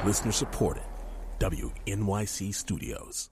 Listener supported. WNYC Studios.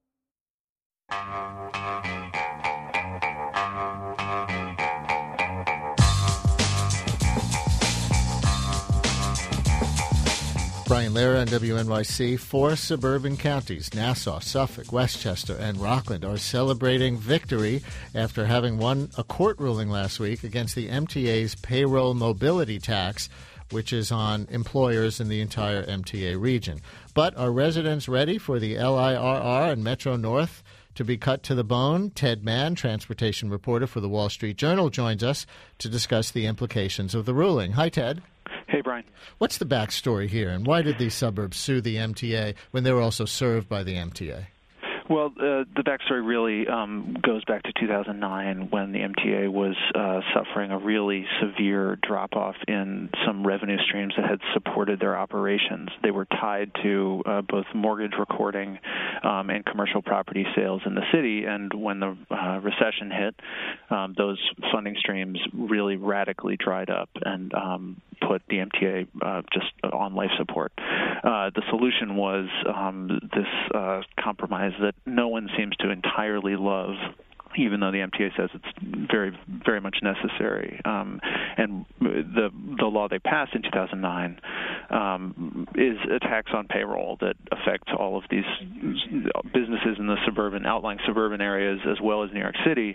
Brian Lehrer on WNYC. 4 suburban counties, Nassau, Suffolk, Westchester, and Rockland, are celebrating victory after having won a court ruling last week against the MTA's payroll mobility tax, which is on employers in the entire MTA region. But are residents ready for the LIRR and Metro North to be cut to the bone? Ted Mann, transportation reporter for the Wall Street Journal, joins us to discuss the implications of the ruling. Hi, Ted. Hey, Brian. What's the backstory here, and why did these suburbs sue the MTA when they were also served by the MTA? Well, the backstory really goes back to 2009 when the MTA was suffering a really severe drop-off in some revenue streams that had supported their operations. They were tied to both mortgage recording and commercial property sales in the city, and when the recession hit, those funding streams really radically dried up and put the MTA just on life support. The solution was this compromise that no one seems to entirely love, even though the MTA says it's very, very much necessary. And the law they passed in 2009 is a tax on payroll that affects all of these businesses in the outlying suburban areas as well as New York City,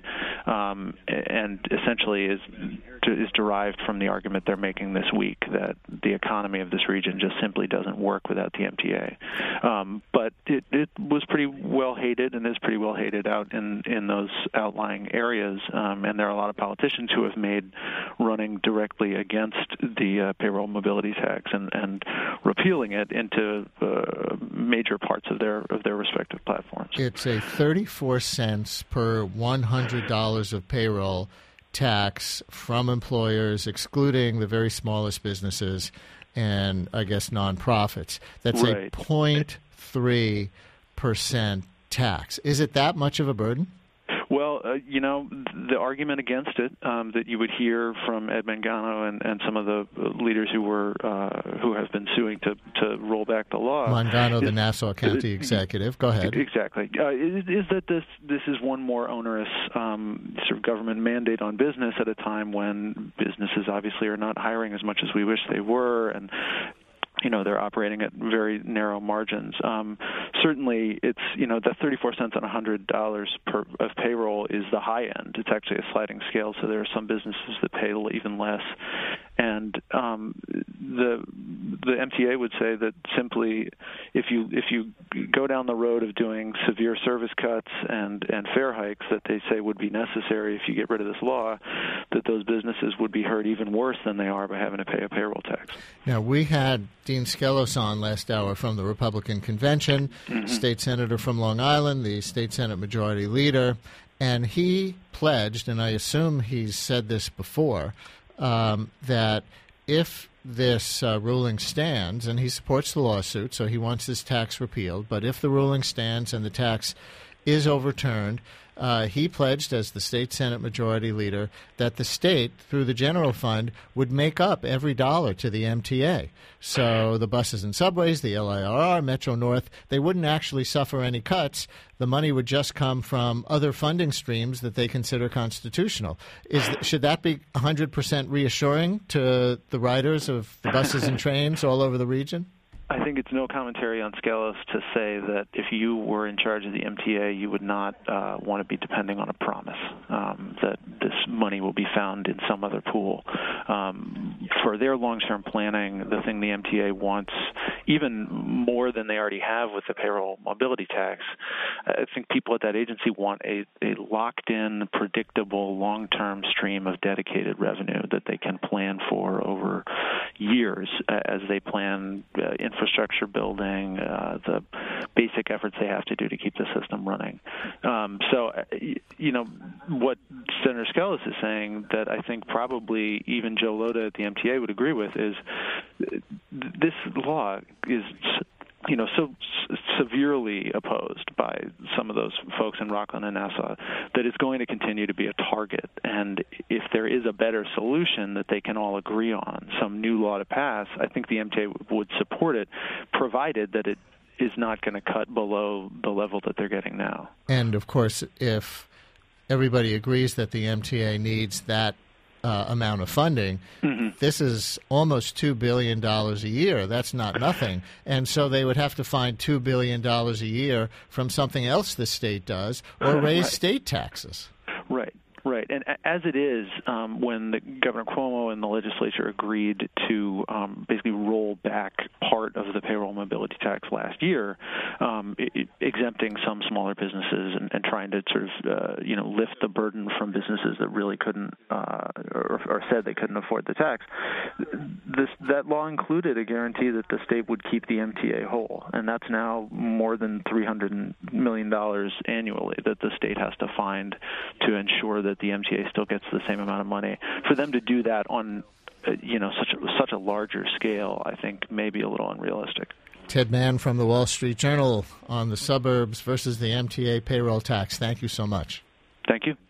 and essentially is derived from the argument they're making this week that the economy of this region just simply doesn't work without the MTA. But it was pretty well hated and is pretty well hated out in those outlying areas, and there are a lot of politicians who have made running directly against the payroll mobility tax and repealing it into major parts of their respective platforms. It's a 34 cents per $100 of payroll tax from employers, excluding the very smallest businesses and, I guess, nonprofits. That's right. A 0.3% tax. Is it that much of a burden? Well, the argument against it that you would hear from Ed Mangano and some of the leaders who have been suing to roll back the law. Mangano, the Nassau County executive. Go ahead. Exactly. Is that this is one more onerous sort of government mandate on business at a time when businesses obviously are not hiring as much as we wish they were, and they're operating at very narrow margins. Certainly, it's, the 34 cents on $100 of payroll is the high end. It's actually a sliding scale, so there are some businesses that pay even less. And the MTA would say that simply, if you go down the road of doing severe service cuts and fare hikes that they say would be necessary if you get rid of this law, that those businesses would be hurt even worse than they are by having to pay a payroll tax. Now, we had Dean Skelos on last hour from the Republican Convention, state senator from Long Island, the state Senate Majority Leader, and he pledged, and I assume he's said this before, that if this ruling stands, and he supports the lawsuit, so he wants this tax repealed, but if the ruling stands and the tax is overturned, he pledged as the state Senate Majority Leader that the state, through the general fund, would make up every dollar to the MTA. So the buses and subways, the LIRR, Metro North, they wouldn't actually suffer any cuts. The money would just come from other funding streams that they consider constitutional. Should that be 100% reassuring to the riders of the buses and trains all over the region? I think it's no commentary on Skelos to say that if you were in charge of the MTA, you would not want to be depending on a promise that this money will be found in some other pool. For their long-term planning, the thing the MTA wants, even more than they already have with the payroll mobility tax, I think people at that agency want a locked-in, predictable, long-term stream of dedicated revenue that they can plan for over years as they plan infrastructure building, the basic efforts they have to do to keep the system running. What Senator Skelos is saying that I think probably even Joe Lhota at the MTA would agree with is this law is so severely opposed by some of those folks in Rockland and Nassau that it's going to continue to be a target. And if there is a better solution that they can all agree on, some new law to pass, I think the MTA would support it, provided that it is not going to cut below the level that they're getting now. And, of course, if everybody agrees that the MTA needs that amount of funding, this is almost $2 billion a year. That's not nothing. And so they would have to find $2 billion a year from something else the state does or raise state taxes. Right. And as it is, when the Governor Cuomo and the legislature agreed to basically roll back part of the payroll mobility tax last year, exempting some smaller businesses and trying to sort of, lift the burden from businesses that really couldn't or said they couldn't afford the tax, that law included a guarantee that the state would keep the MTA whole. And that's now more than $300 million annually that the state has to find to ensure that the MTA still gets the same amount of money. For them to do that on, such a larger scale, I think may be a little unrealistic. Ted Mann from the Wall Street Journal on the suburbs versus the MTA payroll tax. Thank you so much. Thank you.